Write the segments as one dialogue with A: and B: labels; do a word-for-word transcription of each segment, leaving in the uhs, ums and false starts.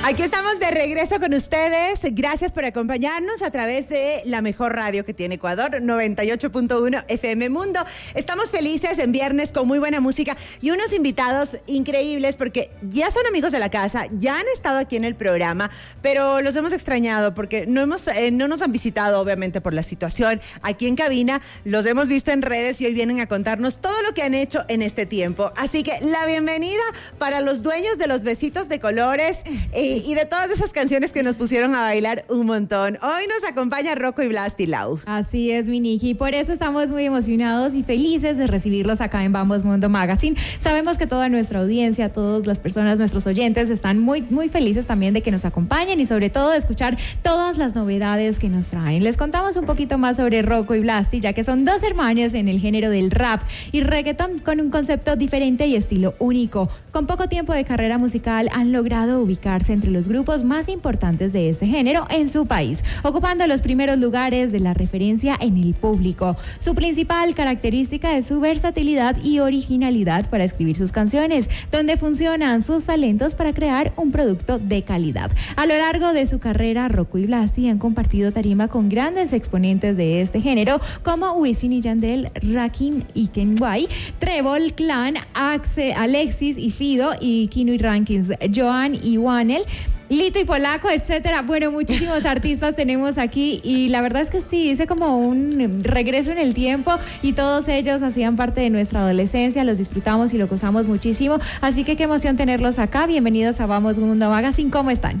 A: Aquí estamos de regreso con ustedes. Gracias por acompañarnos a través de la mejor radio que tiene Ecuador, noventa y ocho punto uno F M Mundo. Estamos felices en viernes con muy buena música y unos invitados increíbles porque ya son amigos de la casa, ya han estado aquí en el programa, pero los hemos extrañado porque no, hemos, eh, no nos han visitado, obviamente, por la situación aquí en cabina. Los hemos visto en redes y hoy vienen a contarnos todo lo que han hecho en este tiempo. Así que la bienvenida para los dueños de los besitos de colores eh, y de todas esas canciones que nos pusieron a bailar un montón. Hoy nos acompaña Rocco y Blastilau.
B: Así es, mi Niki. Por eso estamos muy emocionados y felices de recibirlos acá en Vamos Mundo Magazine. Sabemos que toda nuestra audiencia, todas las personas, nuestros oyentes, están muy, muy felices también de que nos acompañen y sobre todo de escuchar todas las novedades que nos traen. Les contamos un poquito más sobre Rocco y Blasti, ya que son dos hermanos en el género del rap y reggaeton con un concepto diferente y estilo único. Con poco tiempo de carrera musical han logrado ubicarse entre los grupos más importantes de este género en su país, ocupando los primeros lugares de la referencia en el público. Su principal característica es su versatilidad y originalidad para escribir sus canciones, donde funcionan sus talentos para crear un producto de calidad. A lo largo de su carrera, Rocco y Blasti han compartido tarima con grandes exponentes de este género como Wisin y Yandel, Rakim y Kenway, Trébol Clan, Axe, Alexis y Fido y Kino y Rankins, Joan y Wanel, Lito y Polaco, etcétera. Bueno, muchísimos artistas tenemos aquí y la verdad es que sí, hice como un regreso en el tiempo y todos ellos hacían parte de nuestra adolescencia, los disfrutamos y lo gozamos muchísimo, así que qué emoción tenerlos acá. Bienvenidos a Vamos Mundo Magazine, ¿cómo están?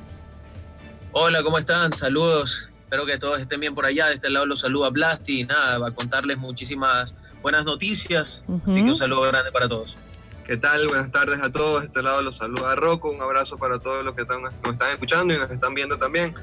C: Hola, ¿cómo están? Saludos, espero que todos estén bien por allá. De este lado los saluda Blasti y nada, va a contarles muchísimas buenas noticias, uh-huh. Así que un saludo grande para todos.
D: ¿Qué tal? Buenas tardes a todos. De este lado los saluda Rocco. Un abrazo para todos los que están, nos están escuchando y nos están viendo también.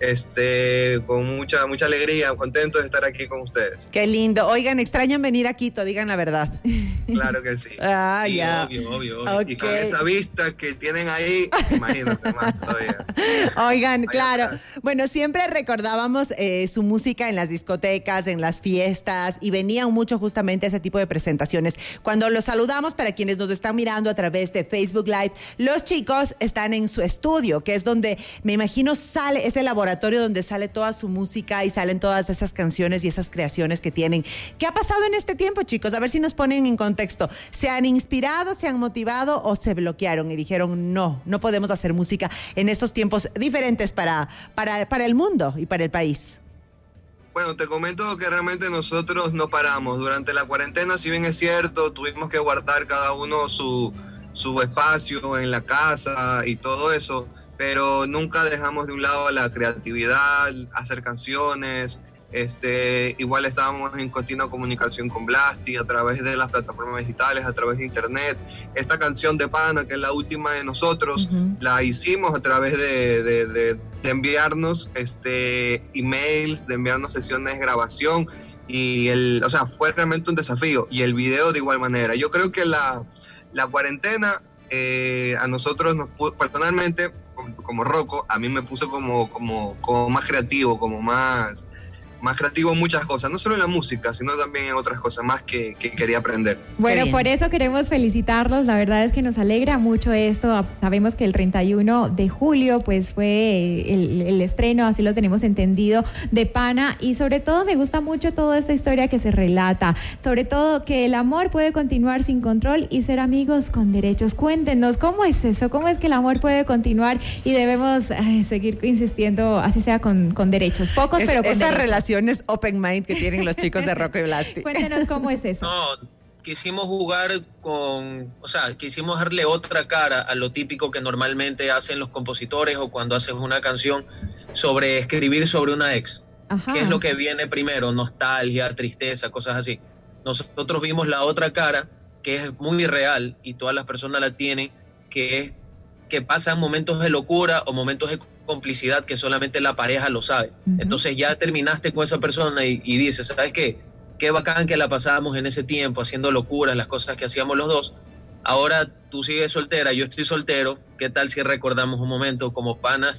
D: Este, con mucha, mucha alegría, contento de estar aquí con ustedes.
A: Qué lindo. Oigan, extrañan venir a Quito, digan la verdad.
D: Claro que sí.
A: Ah,
C: sí,
A: ya.
C: Obvio, obvio, obvio.
A: Okay.
D: Y con esa vista que tienen ahí, imagínate más todavía.
A: Oigan,
D: Allá
A: claro.
D: atrás.
A: Bueno, siempre recordábamos eh, su música en las discotecas, en las fiestas, y venían mucho justamente ese tipo de presentaciones. Cuando los saludamos, para quienes nos están mirando a través de Facebook Live, los chicos están en su estudio, que es donde, me imagino, sale ese laboratorio donde sale toda su música y salen todas esas canciones y esas creaciones que tienen. ¿Qué ha pasado en este tiempo, chicos? A ver si nos ponen en contexto. ¿Se han inspirado, se han motivado o se bloquearon y dijeron no, no podemos hacer música en estos tiempos diferentes para, para, para el mundo y para el país?
D: Bueno, te comento que realmente nosotros no paramos. Durante la cuarentena, si bien es cierto, tuvimos que guardar cada uno su, su espacio en la casa y todo eso, pero nunca dejamos de un lado la creatividad, hacer canciones. Este, igual estábamos en continua comunicación con Blasti a través de las plataformas digitales, a través de internet. Esta canción de Pana, que es la última de nosotros, uh-huh. La hicimos a través de, de, de, de enviarnos este, emails, de enviarnos sesiones de grabación. Y el, o sea, fue realmente un desafío. Y el video de igual manera. Yo creo que la, la cuarentena eh, a nosotros, nos puso, personalmente, como Rocco, a mí me puso como, como, como más creativo, como más, más creativo en muchas cosas, no solo en la música, sino también en otras cosas más que, que quería aprender.
B: Bueno, por eso queremos felicitarlos, la verdad es que nos alegra mucho esto. Sabemos que el treinta y uno de julio pues fue el, el estreno, así lo tenemos entendido, de Pana, y sobre todo me gusta mucho toda esta historia que se relata, sobre todo que el amor puede continuar sin control y ser amigos con derechos. Cuéntenos, ¿cómo es eso? ¿Cómo es que el amor puede continuar y debemos ay, seguir insistiendo, así sea con, con derechos? Pocos,
A: es,
B: pero con
A: esa
B: derechos.
A: Relación es open mind que tienen los chicos de Rocco y Blasti.
B: Cuéntanos cómo es eso.
C: No, quisimos jugar con, o sea, quisimos darle otra cara a lo típico que normalmente hacen los compositores o cuando hacen una canción sobre escribir sobre una ex. Ajá. ¿Qué es lo que viene primero? Nostalgia, tristeza, cosas así. Nosotros vimos la otra cara que es muy real y todas las personas la tienen, que es que pasan momentos de locura o momentos de complicidad que solamente la pareja lo sabe. Uh-huh. Entonces ya terminaste con esa persona y, y dices, ¿sabes qué? Qué bacán que la pasábamos en ese tiempo haciendo locuras, las cosas que hacíamos los dos. Ahora tú sigues soltera, yo estoy soltero. ¿Qué tal si recordamos un momento como panas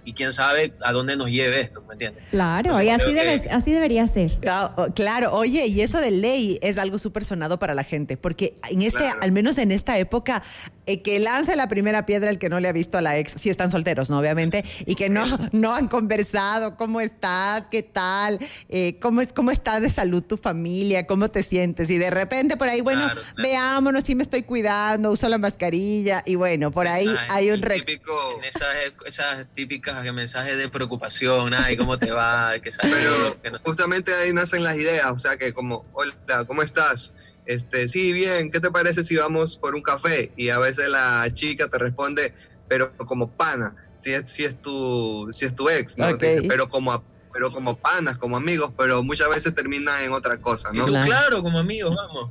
C: y quién sabe a dónde nos lleve esto, ¿me entiendes?
B: Claro,
C: Entonces,
B: y así,
C: creo
B: debe,
C: que-
B: así debería ser.
A: Ah, claro, oye, y eso de ley es algo súper sonado para la gente, porque en este,
D: Claro.
A: al menos en esta época, eh, que lance la primera piedra el que no le ha visto a la ex, si están solteros, ¿no? Obviamente, y que no, no han conversado, ¿cómo estás? ¿Qué tal? Eh, ¿cómo, es, ¿Cómo está de salud tu familia? ¿Cómo te sientes? Y de repente por ahí, bueno,
C: Claro, claro.
A: veámonos, sí me estoy cuidando, uso la mascarilla, y bueno, por ahí
C: Ay,
A: hay un...
D: El
A: rec-
D: típico,
C: En esas, esas típicas mensajes de preocupación, ay, ¿cómo te va? Que sabes
D: pero
C: que no-
D: justamente ahí nacen las ideas, o sea que como, hola, ¿cómo estás? Este, sí, bien, ¿qué te parece si vamos por un café? Y a veces la chica te responde, pero como pana, si es, si es tu, si es tu ex, ¿no?
A: Ok.
D: Te dice, pero como a- pero como panas, como amigos, pero muchas veces termina en otra cosa,
C: Y
D: ¿no?
C: tú,
A: Claro.
C: claro, como amigos, vamos.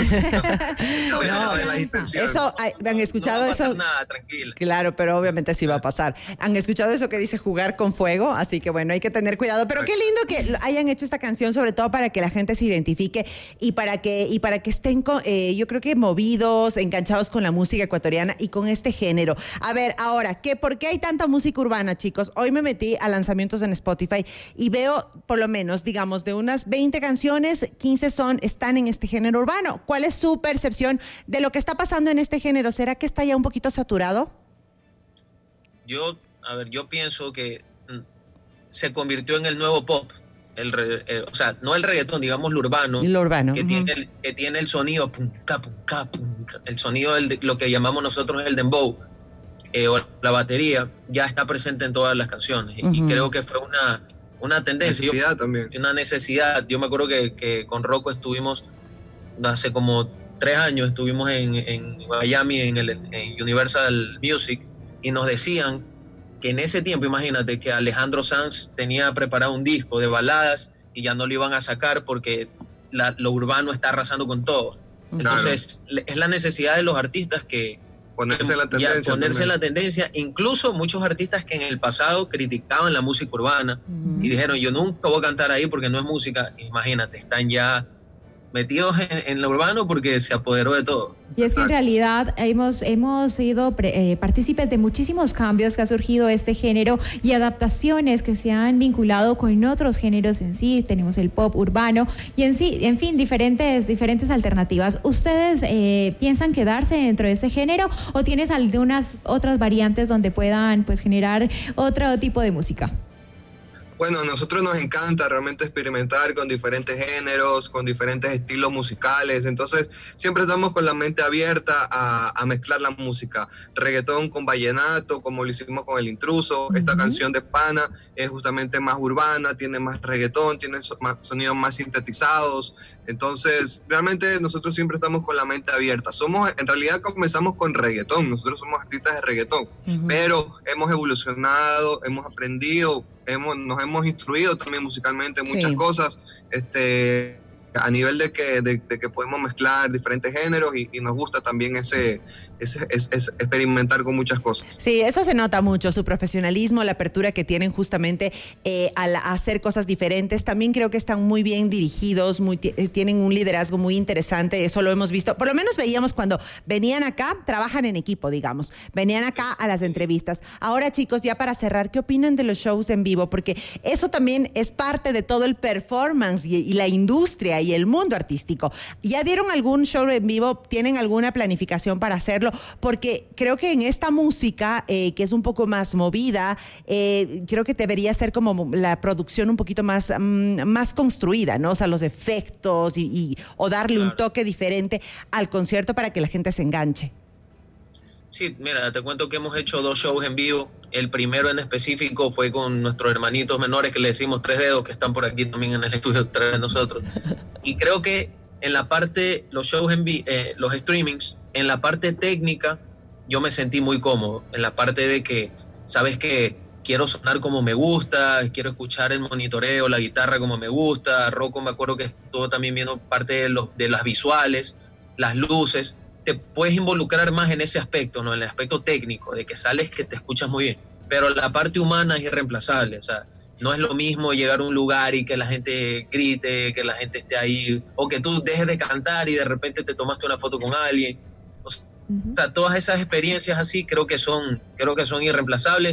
D: A veces
A: No,
D: saben las intenciones.
A: Eso, ay, ¿han escuchado
C: no va a pasar
A: eso?
C: nada, tranquila.
A: Claro, pero obviamente sí va a pasar. Han escuchado eso que dice jugar con fuego, así que bueno, hay que tener cuidado. Pero qué lindo que hayan hecho esta canción, sobre todo para que la gente se identifique y para que y para que estén, co- eh, yo creo que movidos, enganchados con la música ecuatoriana y con este género. A ver, ahora, ¿qué, ¿por qué hay tanta música urbana, chicos? Hoy me metí a lanzamientos en Spotify y veo, por lo menos, digamos, de unas veinte canciones, quince son están en este género urbano. ¿Cuál es su percepción de lo que está pasando en este género? ¿Será que está ya un poquito saturado?
C: Yo, a ver, yo pienso que mm, se convirtió en el nuevo pop. El, re- eh, o sea, no el reggaetón, digamos lo urbano,
A: Lo urbano.
C: que,
A: ujú.
C: tiene el, que tiene el sonido, pum, ca, pum, ca, pum, ca, el sonido, del, de- lo que llamamos nosotros el dembow, eh, o la batería, ya está presente en todas las canciones. Y-
A: Ujú.
C: Y creo que fue una, una tendencia. Yo-
D: Necesidad también.
C: una necesidad. Yo me acuerdo que, que con Rocco estuvimos hace como tres años, estuvimos en, en Miami, en el en Universal Music, y nos decían que en ese tiempo, imagínate, que Alejandro Sanz tenía preparado un disco de baladas y ya no lo iban a sacar porque la- lo urbano está arrasando con todo. Entonces, le- es la necesidad de los artistas que,
D: Ponerse la
C: ya,
D: tendencia.
C: ponerse
D: también.
C: la tendencia, incluso muchos artistas que en el pasado criticaban la música urbana
A: Ujú.
C: y dijeron, yo nunca voy a cantar ahí porque no es música. Imagínate, están ya metidos en, en lo urbano porque se apoderó de todo.
B: Y es que en
D: Exacto.
B: realidad hemos, hemos sido pre- eh, partícipes de muchísimos cambios que ha surgido este género y adaptaciones que se han vinculado con otros géneros en sí. Tenemos el pop urbano y en sí, en fin, diferentes, diferentes alternativas. ¿Ustedes eh, piensan quedarse dentro de este género o tienes algunas otras variantes donde puedan pues generar otro tipo de música?
D: Bueno, a nosotros nos encanta realmente experimentar con diferentes géneros, con diferentes estilos musicales, entonces siempre estamos con la mente abierta a, a mezclar la música, reggaetón con vallenato, como lo hicimos con El Intruso.
B: Ujú.
D: Esta canción de Pana es justamente más urbana, tiene más reggaetón, tiene so- más- sonidos más sintetizados, entonces realmente nosotros siempre estamos con la mente abierta. Somos, en realidad comenzamos con reggaetón, nosotros somos artistas de reggaetón,
A: Ujú.
D: pero hemos evolucionado, hemos aprendido, hemos, nos hemos instruido también musicalmente en muchas
A: Sí.
D: cosas, este, a nivel de que, de, de que podemos mezclar diferentes géneros y, y nos gusta también ese, ese, es- es experimentar con muchas cosas.
A: Sí, eso se nota mucho, su profesionalismo, la apertura que tienen justamente eh, al hacer cosas diferentes. También creo que están muy bien dirigidos, muy, ti- eh, tienen un liderazgo muy interesante, eso lo hemos visto. Por lo menos veíamos cuando venían acá, trabajan en equipo, digamos, venían acá a las entrevistas. Ahora, chicos, ya para cerrar, ¿qué opinan de los shows en vivo? Porque eso también es parte de todo el performance y, y la industria y el mundo artístico. ¿Ya dieron algún show en vivo? ¿Tienen alguna planificación para hacerlo? Porque creo que en esta música, eh, que es un poco más movida, eh, creo que debería ser como la producción un poquito más, mm, más construida, ¿no? O sea, los efectos y, y- o darle un
C: Claro.
A: toque diferente al concierto para que la gente se enganche.
C: Sí, mira, te cuento que hemos hecho dos shows en vivo. El primero en específico fue con nuestros hermanitos menores que le decimos tres dedos, que están por aquí también en el estudio detrás de nosotros. Y creo que en la parte, los shows en vi- eh, los streamings, en la parte técnica, yo me sentí muy cómodo. En la parte de que, sabes que quiero sonar como me gusta, quiero escuchar el monitoreo, la guitarra como me gusta. Rocco me acuerdo que estuvo también viendo parte de, los, de las visuales, las luces. Te puedes involucrar más en ese aspecto, ¿no? En el aspecto técnico, de que sales que te escuchas muy bien. Pero la parte humana es irreemplazable, o sea, no es lo mismo llegar a un lugar y que la gente grite, que la gente esté ahí, o que tú dejes de cantar y de repente te tomaste una foto con alguien. O
B: Ujú.
C: sea, todas esas experiencias así creo que son, creo que son irreemplazables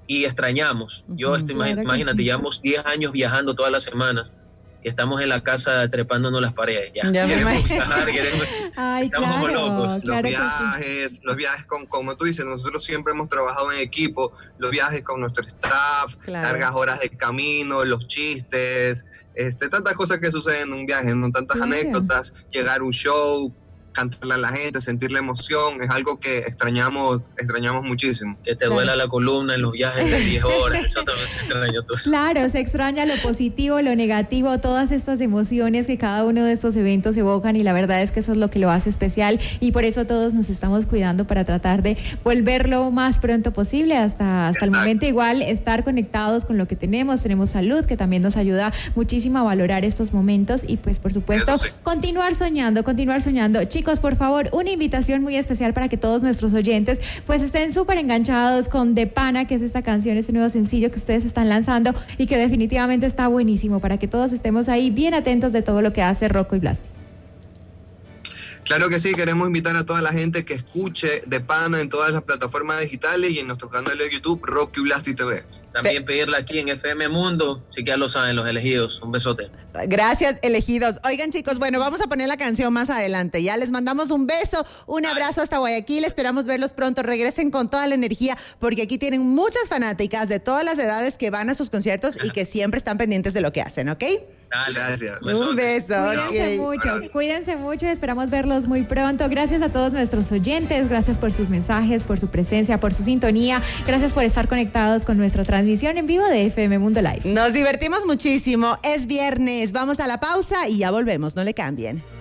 C: y extrañamos. Yo, estoy,
B: claro
C: imagínate,
B: sí.
C: llevamos diez años viajando todas las semanas y estamos en la casa trepándonos las paredes. Ya,
A: ya
C: queremos viajar, queremos,
B: Ay,
C: estamos
B: claro,
C: como locos.
B: claro
D: los
B: que
D: viajes,
B: sí.
D: los viajes con, como tú dices, nosotros siempre hemos trabajado en equipo, los viajes con nuestro staff,
A: Claro.
D: largas horas de camino, los chistes, este, tantas cosas que suceden en un viaje, ¿no? Tantas
B: Claro.
D: anécdotas, llegar a un show, cantarle a la gente, sentir la emoción, es algo que extrañamos, extrañamos muchísimo.
C: Que te
B: Claro.
C: duela la columna en los viajes de diez horas, eso también se extraña todo.
B: Claro, se extraña lo positivo, lo negativo, todas estas emociones que cada uno de estos eventos evocan y la verdad es que eso es lo que lo hace especial y por eso todos nos estamos cuidando para tratar de volverlo más pronto posible hasta, hasta el
D: Exacto.
B: momento igual estar conectados con lo que tenemos, tenemos salud que también nos ayuda muchísimo a valorar estos momentos y pues por supuesto
D: Eso sí.
B: continuar soñando, continuar soñando. Chicos, por favor, una invitación muy especial para que todos nuestros oyentes pues estén súper enganchados con De Pana, que es esta canción, este nuevo sencillo que ustedes están lanzando y que definitivamente está buenísimo para que todos estemos ahí bien atentos de todo lo que hace Rocco y Blasti.
D: Claro que sí, queremos invitar a toda la gente que escuche De Pana en todas las plataformas digitales y en nuestro canal de YouTube, Rocco y Blasti T V.
C: También pedirla aquí en F M Mundo, así que ya lo saben, los elegidos. Un besote.
A: Gracias, elegidos. Oigan, chicos, bueno, vamos a poner la canción más adelante. Ya les mandamos un beso, un abrazo hasta Guayaquil. Esperamos verlos pronto. Regresen con toda la energía, porque aquí tienen muchas fanáticas de todas las edades que van a sus conciertos y que siempre están pendientes de lo que hacen, ¿ok?
C: Dale.
D: Gracias.
C: Besote.
A: Un beso.
B: Cuídense
A: ok.
B: mucho,
D: Gracias.
B: cuídense mucho, esperamos verlos muy pronto. Gracias a todos nuestros oyentes, gracias por sus mensajes, por su presencia, por su sintonía. Gracias por estar conectados con nuestra transmisión en vivo de F M Mundo Live.
A: Nos divertimos muchísimo. Es viernes. Vamos a la pausa y ya volvemos. No le cambien.